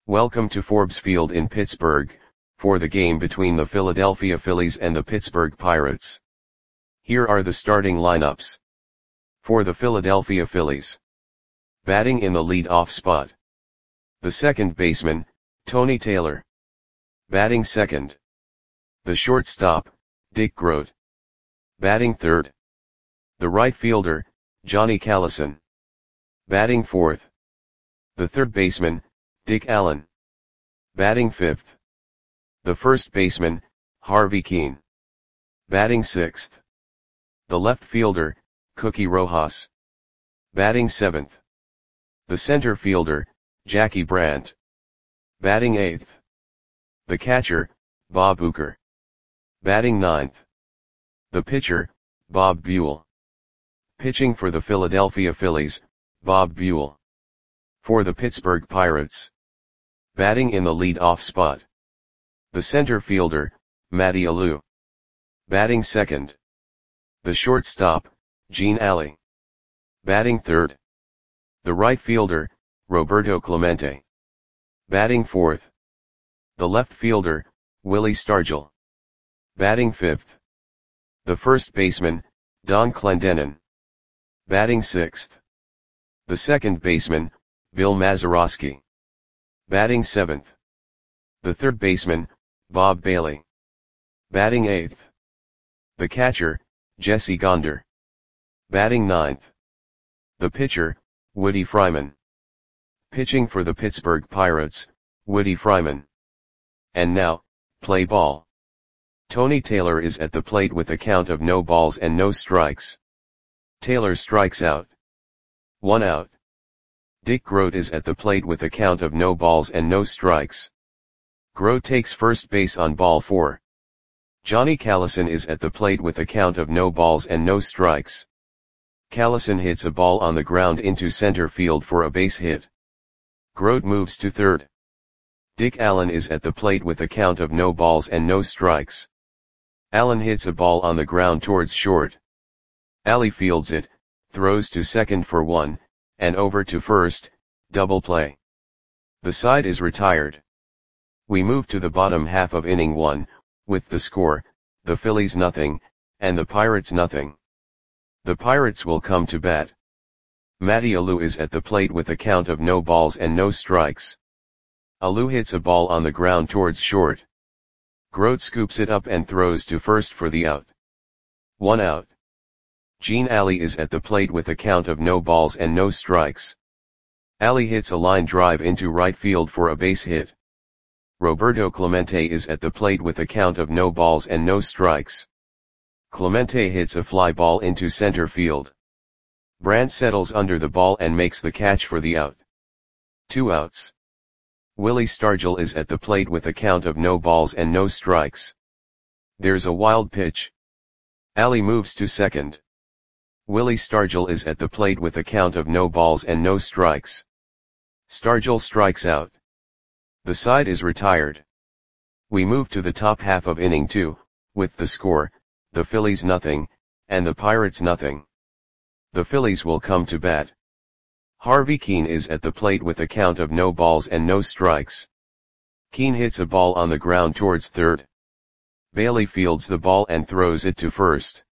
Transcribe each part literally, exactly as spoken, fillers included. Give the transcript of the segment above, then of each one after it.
Welcome to Forbes Field in Pittsburgh, for the game between the Philadelphia Phillies and the Pittsburgh Pirates. Here are the starting lineups. For the Philadelphia Phillies. Batting in the lead-off spot. The second baseman, Tony Taylor. Batting second. The shortstop, Dick Groat. Batting third. The right fielder, Johnny Callison. Batting fourth. The third baseman, Dick Allen. Batting fifth. The first baseman, Harvey Kuenn. Batting sixth. The left fielder, Cookie Rojas. Batting seventh. The center fielder, Jackie Brandt. Batting eighth. The catcher, Bob Uecker. Batting ninth. The pitcher, Bob Buell. Pitching for the Philadelphia Phillies, Bob Buell. For the Pittsburgh Pirates. Batting in the lead-off spot. The center fielder, Matty Alou. Batting second. The shortstop, Gene Alley. Batting third. The right fielder, Roberto Clemente. Batting fourth. The left fielder, Willie Stargell. Batting fifth. The first baseman, Don Clendenon. Batting sixth. The second baseman, Bill Mazeroski. Batting seventh. The third baseman, Bob Bailey. Batting eighth. The catcher, Jesse Gonder. Batting ninth. The pitcher, Woody Fryman. Pitching for the Pittsburgh Pirates, Woody Fryman. And now, play ball. Tony Taylor is at the plate with a count of no balls and no strikes. Taylor strikes out. One out. Dick Groat is at the plate with a count of no balls and no strikes. Groat takes first base on ball four. Johnny Callison is at the plate with a count of no balls and no strikes. Callison hits a ball on the ground into center field for a base hit. Groat moves to third. Dick Allen is at the plate with a count of no balls and no strikes. Allen hits a ball on the ground towards short. Alley fields it, throws to second for one, and over to first, double play. The side is retired. We move to the bottom half of inning one, with the score, the Phillies nothing, and the Pirates nothing. The Pirates will come to bat. Matty Alou is at the plate with a count of no balls and no strikes. Alou hits a ball on the ground towards short. Groat scoops it up and throws to first for the out. One out. Gene Alley is at the plate with a count of no balls and no strikes. Alley hits a line drive into right field for a base hit. Roberto Clemente is at the plate with a count of no balls and no strikes. Clemente hits a fly ball into center field. Brandt settles under the ball and makes the catch for the out. Two outs. Willie Stargell is at the plate with a count of no balls and no strikes. There's a wild pitch. Alley moves to second. Willie Stargell is at the plate with a count of no balls and no strikes. Stargell strikes out. The side is retired. We move to the top half of inning two, with the score, the Phillies nothing, and the Pirates nothing. The Phillies will come to bat. Harvey Kuenn is at the plate with a count of no balls and no strikes. Kuenn hits a ball on the ground towards third. Bailey fields the ball and throws it to first.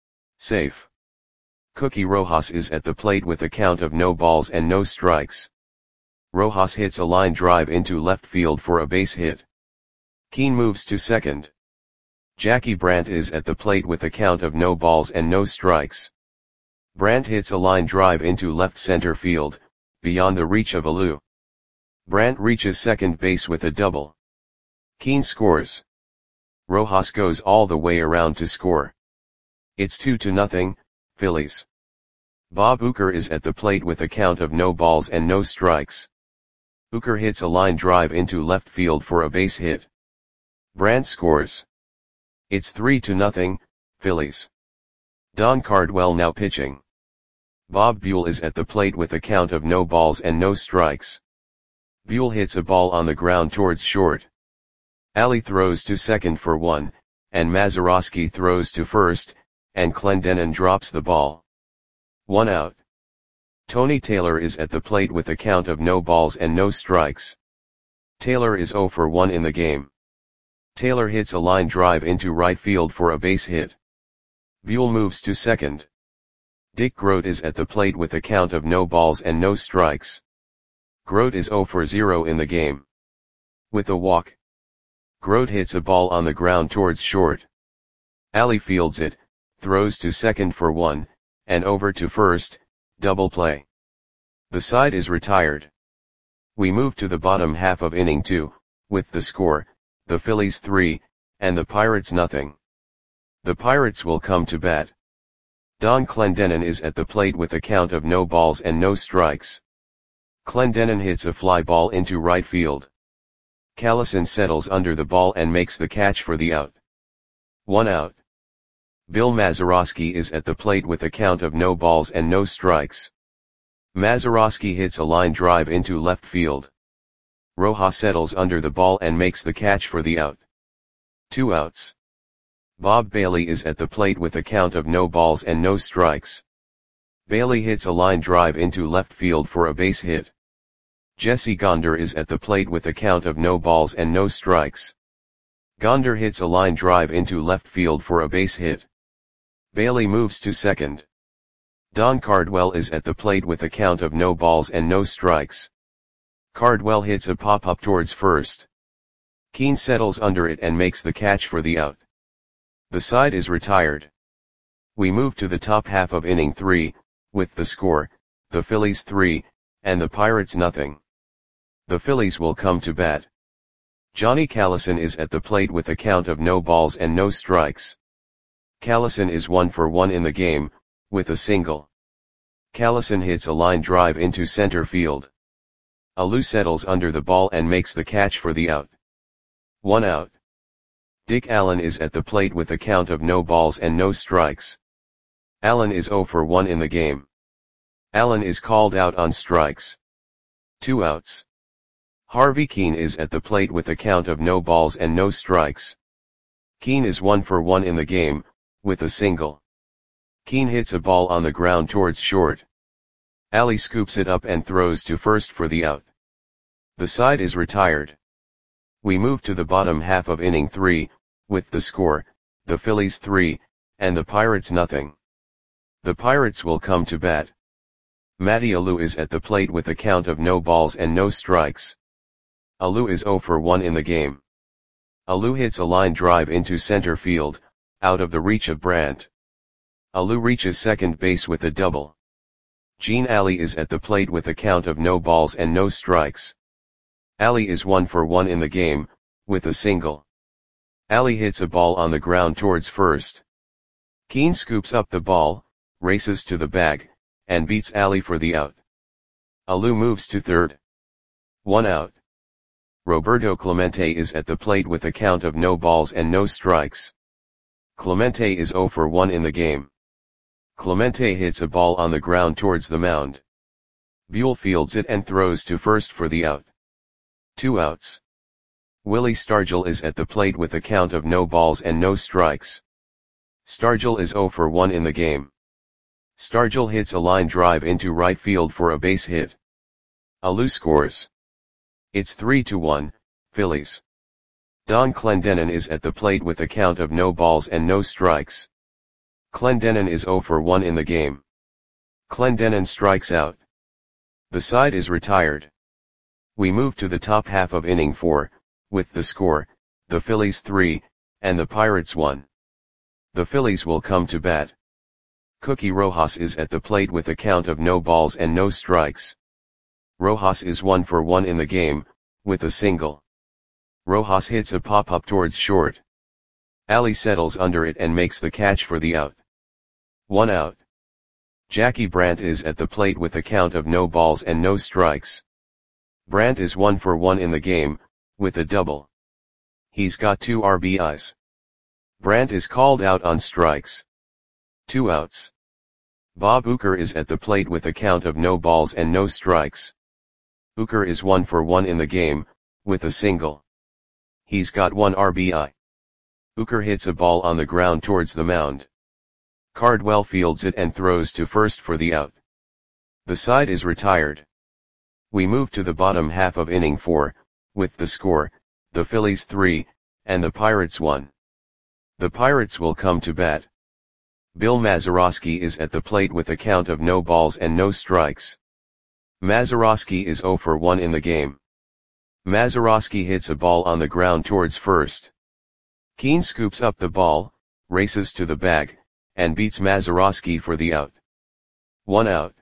Safe. Cookie Rojas is at the plate with a count of no balls and no strikes. Rojas hits a line drive into left field for a base hit. Kuenn moves to second. Jackie Brandt is at the plate with a count of no balls and no strikes. Brandt hits a line drive into left center field, beyond the reach of Alou. Brandt reaches second base with a double. Kuenn scores. Rojas goes all the way around to score. It's two to nothing, Phillies. Bob Uecker is at the plate with a count of no balls and no strikes. Uecker hits a line drive into left field for a base hit. Brandt scores. It's three to nothing, Phillies. Don Cardwell now pitching. Bob Buell is at the plate with a count of no balls and no strikes. Buell hits a ball on the ground towards short. Alley throws to second for one, and Mazeroski throws to first, and Clendenon drops the ball. One out. Tony Taylor is at the plate with a count of no balls and no strikes. Taylor is zero for one in the game. Taylor hits a line drive into right field for a base hit. Buell moves to second. Dick Groat is at the plate with a count of no balls and no strikes. Groat is zero for zero in the game. With a walk, Groat hits a ball on the ground towards short. Alley fields it, throws to second for one, and over to first, double play. The side is retired. We move to the bottom half of inning two, with the score, the Phillies three, and the Pirates nothing. The Pirates will come to bat. Don Clendenon is at the plate with a count of no balls and no strikes. Clendenon hits a fly ball into right field. Callison settles under the ball and makes the catch for the out. One out. Bill Mazeroski is at the plate with a count of no balls and no strikes. Mazeroski hits a line drive into left field. Rojas settles under the ball and makes the catch for the out. Two outs. Bob Bailey is at the plate with a count of no balls and no strikes. Bailey hits a line drive into left field for a base hit. Jesse Gonder is at the plate with a count of no balls and no strikes. Gonder hits a line drive into left field for a base hit. Bailey moves to second. Don Cardwell is at the plate with a count of no balls and no strikes. Cardwell hits a pop-up towards first. Keane settles under it and makes the catch for the out. The side is retired. We move to the top half of inning three, with the score, the Phillies three, and the Pirates nothing. The Phillies will come to bat. Johnny Callison is at the plate with a count of no balls and no strikes. Callison is one for one in the game, with a single. Callison hits a line drive into center field. Alou settles under the ball and makes the catch for the out. One out. Dick Allen is at the plate with a count of no balls and no strikes. Allen is zero for one in the game. Allen is called out on strikes. Two outs. Harvey Keane is at the plate with a count of no balls and no strikes. Keane is one for one in the game, with a single. Keane hits a ball on the ground towards short. Alley scoops it up and throws to first for the out. The side is retired. We move to the bottom half of inning three, with the score, the Phillies three, and the Pirates nothing. The Pirates will come to bat. Matty Alou is at the plate with a count of no balls and no strikes. Alou is zero for one in the game. Alou hits a line drive into center field, out of the reach of Brandt. Alou reaches second base with a double. Gene Alley is at the plate with a count of no balls and no strikes. Alley is one for one in the game, with a single. Alley hits a ball on the ground towards first. Keane scoops up the ball, races to the bag, and beats Alley for the out. Alou moves to third. One out. Roberto Clemente is at the plate with a count of no balls and no strikes. Clemente is zero for one in the game. Clemente hits a ball on the ground towards the mound. Buell fields it and throws to first for the out. Two outs. Willie Stargell is at the plate with a count of no balls and no strikes. Stargell is zero for one in the game. Stargell hits a line drive into right field for a base hit. Alou scores. It's three to one, Phillies. Don Clendenon is at the plate with a count of no balls and no strikes. Clendenon is zero for one in the game. Clendenon strikes out. The side is retired. We move to the top half of inning four, with the score, the Phillies three, and the Pirates one. The Phillies will come to bat. Cookie Rojas is at the plate with a count of no balls and no strikes. Rojas is one for one in the game, with a single. Rojas hits a pop-up towards short. Alley settles under it and makes the catch for the out. One out. Jackie Brandt is at the plate with a count of no balls and no strikes. Brandt is one for one in the game, with a double. He's got two R B Is. Brandt is called out on strikes. Two outs. Bob Uecker is at the plate with a count of no balls and no strikes. Uecker is one for one in the game, with a single. He's got one R B I. Uecker hits a ball on the ground towards the mound. Cardwell fields it and throws to first for the out. The side is retired. We move to the bottom half of inning four, with the score, the Phillies three, and the Pirates one. The Pirates will come to bat. Bill Mazeroski is at the plate with a count of no balls and no strikes. Mazeroski is zero for one in the game. Mazeroski hits a ball on the ground towards first. Keane scoops up the ball, races to the bag, and beats Mazeroski for the out. One out.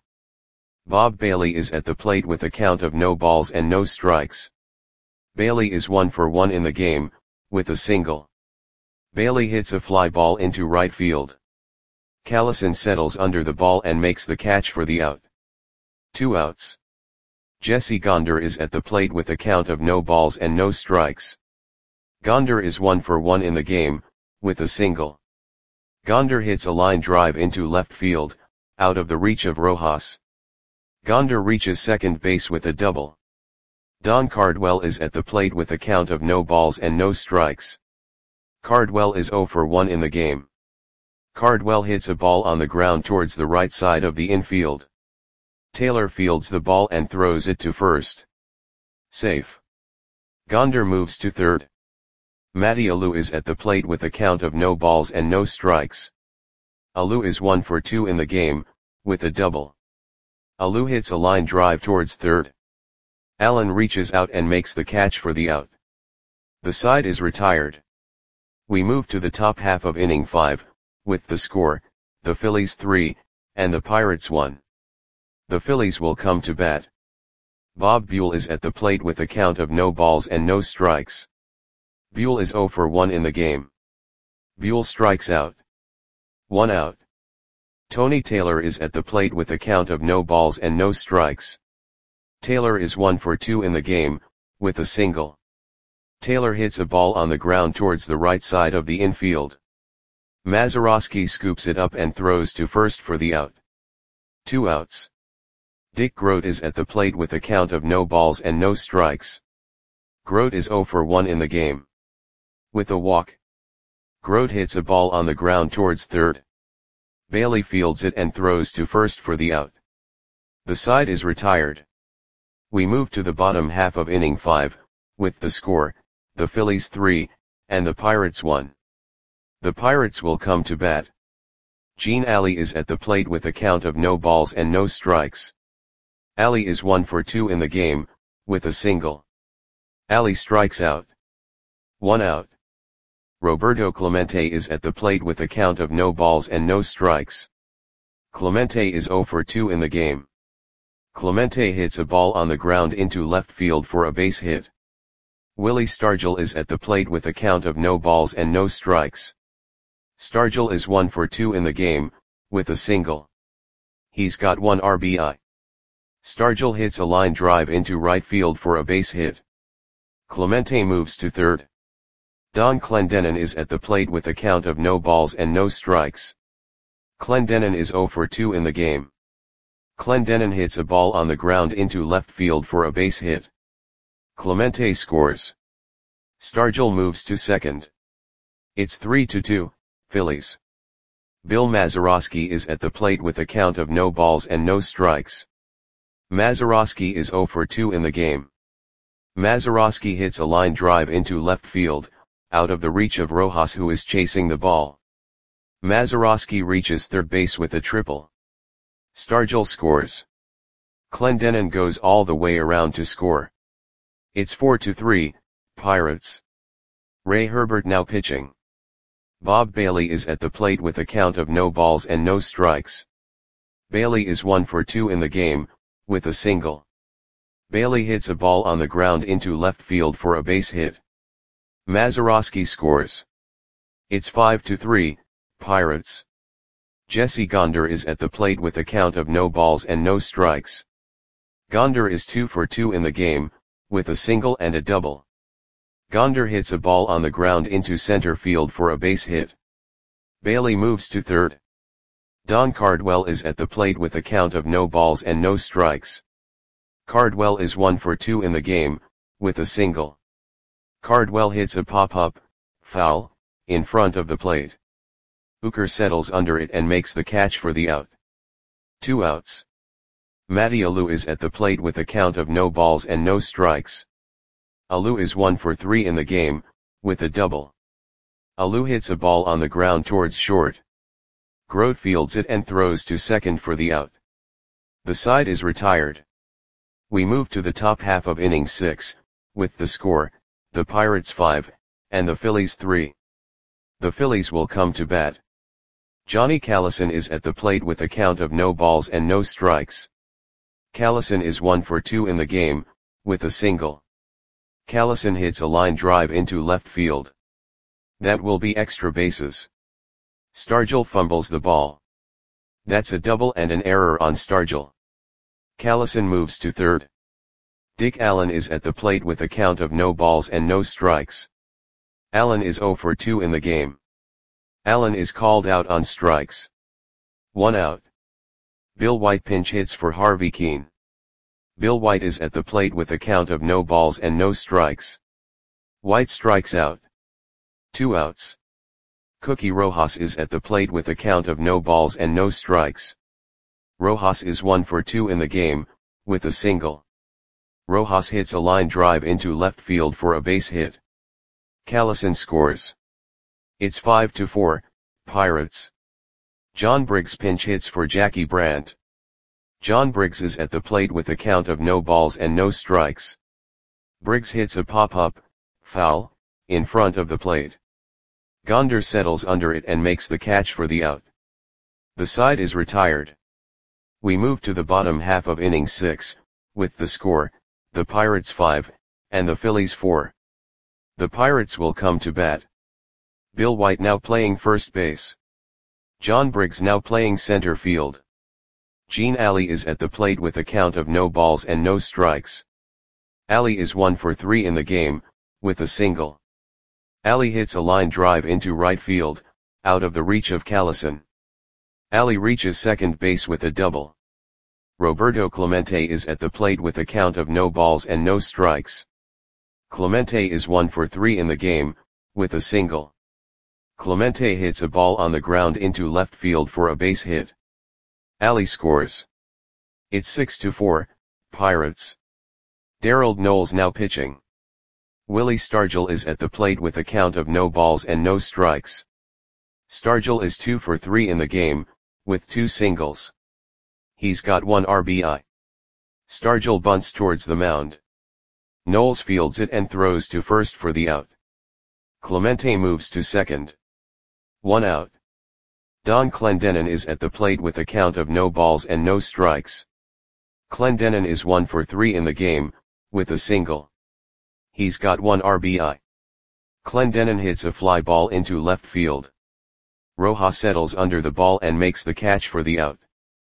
Bob Bailey is at the plate with a count of no balls and no strikes. Bailey is one for one in the game, with a single. Bailey hits a fly ball into right field. Callison settles under the ball and makes the catch for the out. Two outs. Jesse Gonder is at the plate with a count of no balls and no strikes. Gonder is one for one in the game, with a single. Gonder hits a line drive into left field, out of the reach of Rojas. Gonder reaches second base with a double. Don Cardwell is at the plate with a count of no balls and no strikes. Cardwell is zero for one in the game. Cardwell hits a ball on the ground towards the right side of the infield. Taylor fields the ball and throws it to first. Safe. Gonder moves to third. Matty Alou is at the plate with a count of no balls and no strikes. Alou is one for two in the game, with a double. Alou hits a line drive towards third. Allen reaches out and makes the catch for the out. The side is retired. We move to the top half of inning five, with the score, the Phillies three, and the Pirates one. The Phillies will come to bat. Bob Buell is at the plate with a count of no balls and no strikes. Buell is zero for one in the game. Buell strikes out. One out. Tony Taylor is at the plate with a count of no balls and no strikes. Taylor is one for two in the game, with a single. Taylor hits a ball on the ground towards the right side of the infield. Mazeroski scoops it up and throws to first for the out. Two outs. Dick Grote is at the plate with a count of no balls and no strikes. Grote is zero for one in the game. With a walk. Grote hits a ball on the ground towards third. Bailey fields it and throws to first for the out. The side is retired. We move to the bottom half of inning five, with the score, the Phillies three, and the Pirates one. The Pirates will come to bat. Gene Alley is at the plate with a count of no balls and no strikes. Alley is one for two in the game, with a single. Alley strikes out. One out. Roberto Clemente is at the plate with a count of no balls and no strikes. Clemente is zero for two in the game. Clemente hits a ball on the ground into left field for a base hit. Willie Stargell is at the plate with a count of no balls and no strikes. Stargell is one for two in the game, with a single. He's got one R B I. Stargell hits a line drive into right field for a base hit. Clemente moves to third. Don Clendenon is at the plate with a count of no balls and no strikes. Clendenon is zero for two in the game. Clendenon hits a ball on the ground into left field for a base hit. Clemente scores. Stargell moves to second. It's three to two, Phillies. Bill Mazeroski is at the plate with a count of no balls and no strikes. Mazeroski is zero for two in the game. Mazeroski hits a line drive into left field, out of the reach of Rojas, who is chasing the ball. Mazeroski reaches third base with a triple. Stargell scores. Clendenon goes all the way around to score. It's four to three, Pirates. Ray Herbert now pitching. Bob Bailey is at the plate with a count of no balls and no strikes. Bailey is one for two in the game, with a single. Bailey hits a ball on the ground into left field for a base hit. Mazeroski scores. It's five to three, Pirates. Jesse Gonder is at the plate with a count of no balls and no strikes. Gonder is two for two in the game, with a single and a double. Gonder hits a ball on the ground into center field for a base hit. Bailey moves to third. Don Cardwell is at the plate with a count of no balls and no strikes. Cardwell is one for two in the game, with a single. Cardwell hits a pop-up, foul, in front of the plate. Hooker settles under it and makes the catch for the out. Two outs. Matty Alou is at the plate with a count of no balls and no strikes. Alou is one for three in the game, with a double. Alou hits a ball on the ground towards short. Grote fields it and throws to second for the out. The side is retired. We move to the top half of inning six, with the score, the Pirates five, and the Phillies three. The Phillies will come to bat. Johnny Callison is at the plate with a count of no balls and no strikes. Callison is one for two in the game, with a single. Callison hits a line drive into left field. That will be extra bases. Stargell fumbles the ball. That's a double and an error on Stargell. Callison moves to third. Dick Allen is at the plate with a count of no balls and no strikes. Allen is zero for two in the game. Allen is called out on strikes. One out. Bill White pinch hits for Harvey Kuenn. Bill White is at the plate with a count of no balls and no strikes. White strikes out. Two outs. Cookie Rojas is at the plate with a count of no balls and no strikes. Rojas is one for two in the game, with a single. Rojas hits a line drive into left field for a base hit. Callison scores. It's five to four, Pirates. John Briggs pinch hits for Jackie Brandt. John Briggs is at the plate with a count of no balls and no strikes. Briggs hits a pop-up, foul, in front of the plate. Gonder settles under it and makes the catch for the out. The side is retired. We move to the bottom half of inning six, with the score, the Pirates five, and the Phillies four. The Pirates will come to bat. Bill White now playing first base. John Briggs now playing center field. Gene Alley is at the plate with a count of no balls and no strikes. Alley is one for three in the game, with a single. Alley hits a line drive into right field, out of the reach of Callison. Alley reaches second base with a double. Roberto Clemente is at the plate with a count of no balls and no strikes. Clemente is one for three in the game, with a single. Clemente hits a ball on the ground into left field for a base hit. Alley scores. It's six to four, Pirates. Darold Knowles now pitching. Willie Stargell is at the plate with a count of no balls and no strikes. Stargell is two for three in the game, with two singles. He's got one R B I. Stargell bunts towards the mound. Knowles fields it and throws to first for the out. Clemente moves to second. One out. Don Clendenon is at the plate with a count of no balls and no strikes. Clendenon is one for three in the game, with a single. He's got one R B I. Clendenon hits a fly ball into left field. Rojas settles under the ball and makes the catch for the out.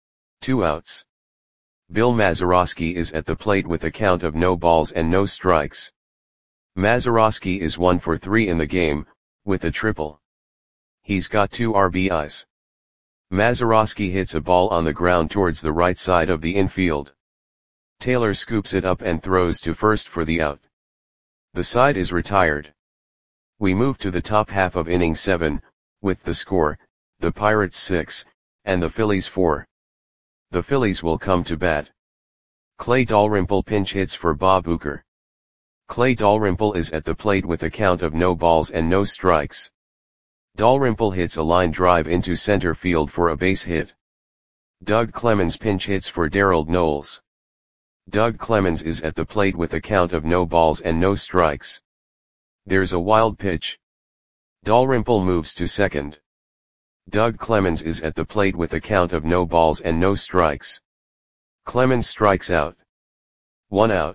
Two outs. Bill Mazeroski is at the plate with a count of no balls and no strikes. Mazeroski is one for three in the game, with a triple. He's got two R B Is. Mazeroski hits a ball on the ground towards the right side of the infield. Taylor scoops it up and throws to first for the out. The side is retired. We move to the top half of inning seven, with the score, the Pirates six, and the Phillies four. The Phillies will come to bat. Clay Dalrymple pinch hits for Bob Uecker. Clay Dalrymple is at the plate with a count of no balls and no strikes. Dalrymple hits a line drive into center field for a base hit. Doug Clemens pinch hits for Darold Knowles. Doug Clemens is at the plate with a count of no balls and no strikes. There's a wild pitch. Dalrymple moves to second. Doug Clemens is at the plate with a count of no balls and no strikes. Clemens strikes out. One out.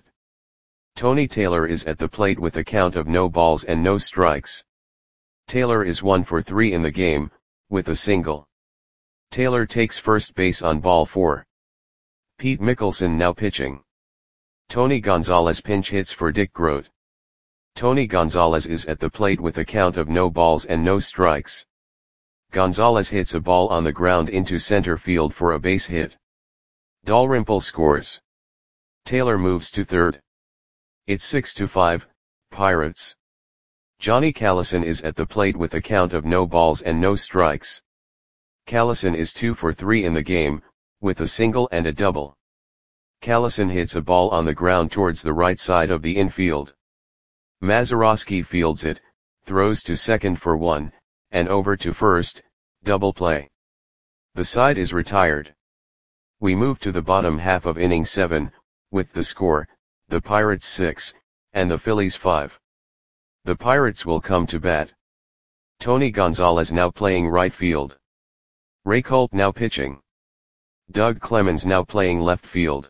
Tony Taylor is at the plate with a count of no balls and no strikes. Taylor is one for three in the game, with a single. Taylor takes first base on ball four. Pete Mickelson now pitching. Tony Gonzalez pinch hits for Dick Grote. Tony Gonzalez is at the plate with a count of no balls and no strikes. Gonzalez hits a ball on the ground into center field for a base hit. Dalrymple scores. Taylor moves to third. It's six to five, Pirates. Johnny Callison is at the plate with a count of no balls and no strikes. Callison is two for three in the game, with a single and a double. Callison hits a ball on the ground towards the right side of the infield. Mazeroski fields it, throws to second for one, and over to first, double play. The side is retired. We move to the bottom half of inning seven, with the score, the Pirates six, and the Phillies five. The Pirates will come to bat. Tony Gonzalez now playing right field. Ray Colt now pitching. Doug Clemens now playing left field.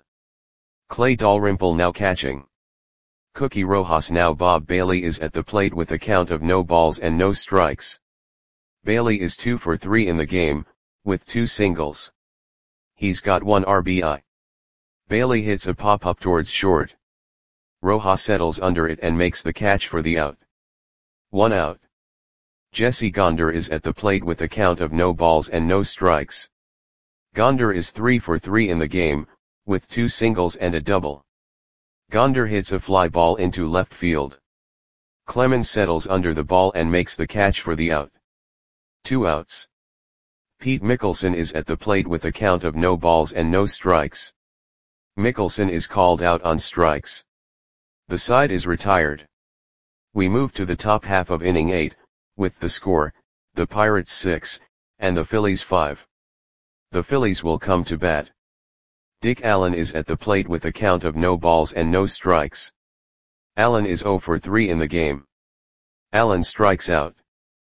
Clay Dalrymple now catching. Cookie Rojas now. Bob Bailey is at the plate with a count of no balls and no strikes. Bailey is two for three in the game, with two singles. He's got one R B I. Bailey hits a pop-up towards short. Rojas settles under it and makes the catch for the out. One out. Jesse Gonder is at the plate with a count of no balls and no strikes. Gonder is three for three in the game, with two singles and a double. Gonder hits a fly ball into left field. Clemens settles under the ball and makes the catch for the out. Two outs. Pete Mickelson is at the plate with a count of no balls and no strikes. Mickelson is called out on strikes. The side is retired. We move to the top half of inning eight, with the score, the Pirates six, and the Phillies five. The Phillies will come to bat. Dick Allen is at the plate with a count of no balls and no strikes. Allen is zero for three in the game. Allen strikes out.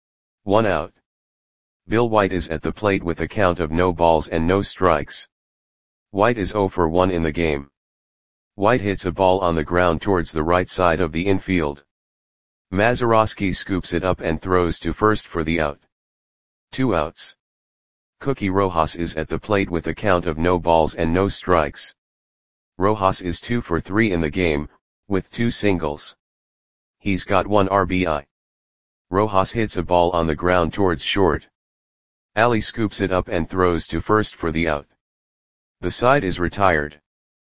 One out. Bill White is at the plate with a count of no balls and no strikes. White is zero for one in the game. White hits a ball on the ground towards the right side of the infield. Mazeroski scoops it up and throws to first for the out. Two outs. Cookie Rojas is at the plate with a count of no balls and no strikes. Rojas is two for three in the game, with two singles. He's got one R B I. Rojas hits a ball on the ground towards short. Ali scoops it up and throws to first for the out. The side is retired.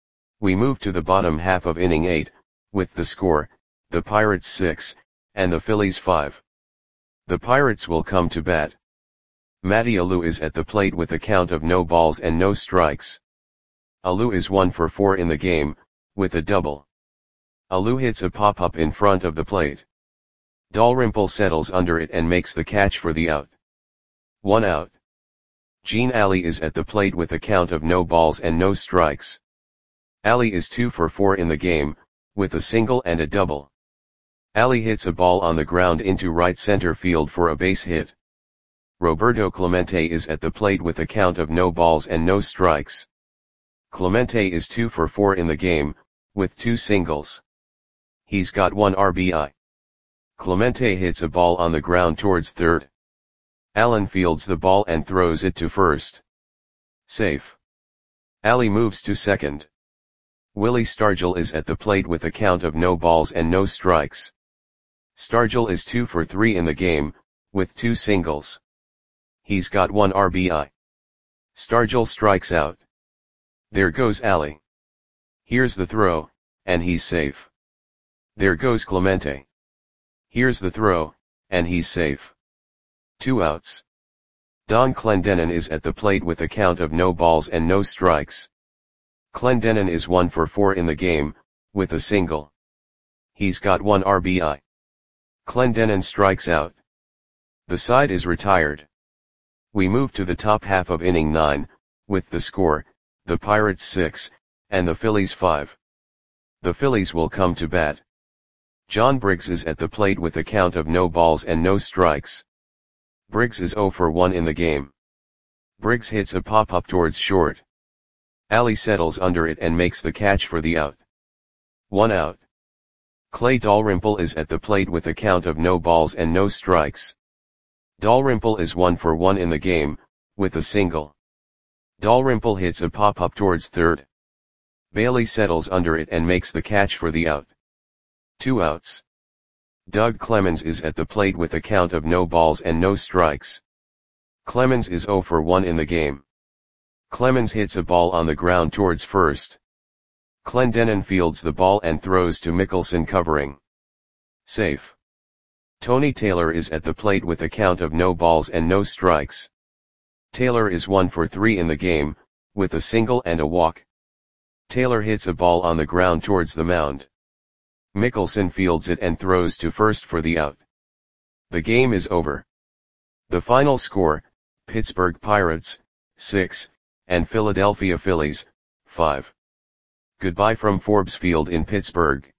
We move to the bottom half of inning eight, with the score, the Pirates six, and the Phillies five. The Pirates will come to bat. Matty Alou is at the plate with a count of no balls and no strikes. Alou is one for four in the game, with a double. Alou hits a pop-up in front of the plate. Dalrymple settles under it and makes the catch for the out. One out. Gene Alley is at the plate with a count of no balls and no strikes. Alley is two for four in the game, with a single and a double. Alley hits a ball on the ground into right center field for a base hit. Roberto Clemente is at the plate with a count of no balls and no strikes. Clemente is two for four in the game, with two singles. He's got one R B I. Clemente hits a ball on the ground towards third. Allen fields the ball and throws it to first. Safe. Alley moves to second. Willie Stargell is at the plate with a count of no balls and no strikes. Stargell is two for three in the game, with two singles. He's got one R B I. Stargell strikes out. There goes Alley. Here's the throw, and he's safe. There goes Clemente. Here's the throw, and he's safe. Two outs. Don Clendenon is at the plate with a count of no balls and no strikes. Clendenon is one for four in the game, with a single. He's got one R B I. Clendenon strikes out. The side is retired. We move to the top half of inning nine, with the score, the Pirates six, and the Phillies five. The Phillies will come to bat. John Briggs is at the plate with a count of no balls and no strikes. Briggs is zero for one in the game. Briggs hits a pop-up towards short. Alley settles under it and makes the catch for the out. One out. Clay Dalrymple is at the plate with a count of no balls and no strikes. Dalrymple is one for one in the game, with a single. Dalrymple hits a pop-up towards third. Bailey settles under it and makes the catch for the out. Two outs. Doug Clemens is at the plate with a count of no balls and no strikes. Clemens is zero for one in the game. Clemens hits a ball on the ground towards first. Clendenon fields the ball and throws to Mickelson covering. Safe. Tony Taylor is at the plate with a count of no balls and no strikes. Taylor is one for three in the game, with a single and a walk. Taylor hits a ball on the ground towards the mound. Mickelson fields it and throws to first for the out. The game is over. The final score, Pittsburgh Pirates, six, and Philadelphia Phillies, five. Goodbye from Forbes Field in Pittsburgh.